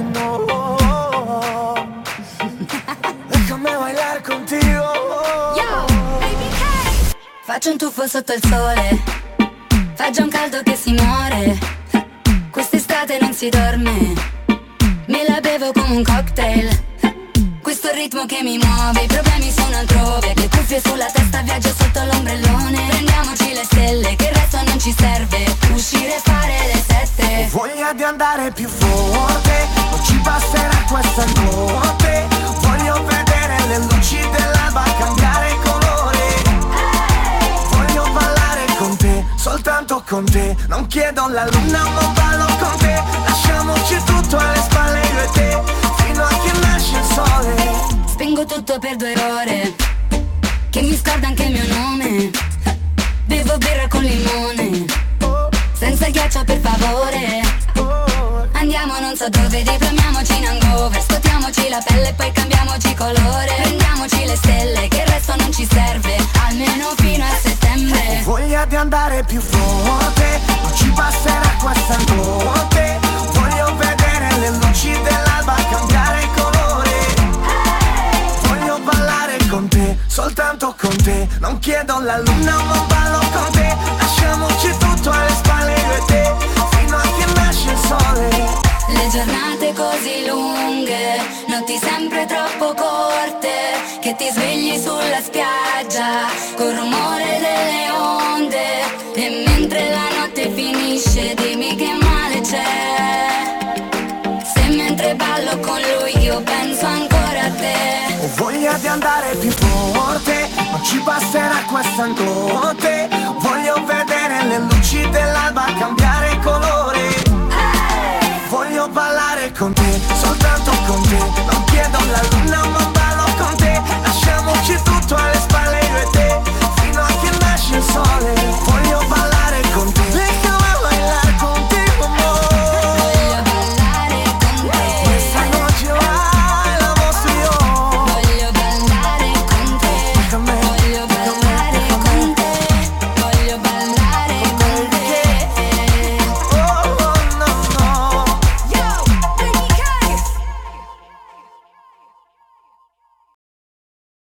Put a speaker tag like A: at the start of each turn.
A: no. Déjame bailar contigo.
B: Yo, baby K. Faccio un tuffo sotto il sole, fa già un caldo che si muore. Quest'estate non si dorme, me la bevo come un cocktail. Questo è il ritmo che mi muove, i problemi sono altrove. Le cuffie sulla testa, viaggio sotto l'ombrellone. Prendiamoci le stelle, che il resto non ci serve. Uscire e fare le 7.
A: Ho voglia di andare più forte, non ci basterà questa notte. Voglio vedere le luci dell'alba cambiare colore. Voglio ballare con te, soltanto con te. Non chiedo la luna ma ballo con te. Lasciamoci tutto alle spalle io e te, fino a che nasce il sole.
B: Spengo tutto per 2 ore, che mi scorda anche il mio nome. Bevo birra con limone, senza ghiaccio per favore. Andiamo non so dove, diplomiamoci in hangover. Scotiamoci la pelle e poi cambiamoci colore. Prendiamoci le stelle, che il resto non ci serve, almeno fino a settembre.
A: Ho voglia di andare più forte, non ci basterà questa notte. Voglio vedere le luci dell'alba cambiare colore. Voglio ballare con te, soltanto con te. Non chiedo la luna ma ballo con te. Lasciamoci tutto alle spalle io e te, fino a che nasce il sole.
B: Le giornate così lunghe, notti sempre troppo corte, che ti svegli sulla spiaggia col rumore delle onde. E mentre la notte finisce dimmi che male c'è, se mentre ballo con lui io penso ancora a te.
A: Ho voglia di andare più forte, non ci basterà questa notte. Voglio vedere le luci dell'alba cambiare colore. Voglio ballare con te, soltanto con te. Non chiedo la luna ma ballo con te. Lasciamoci tutto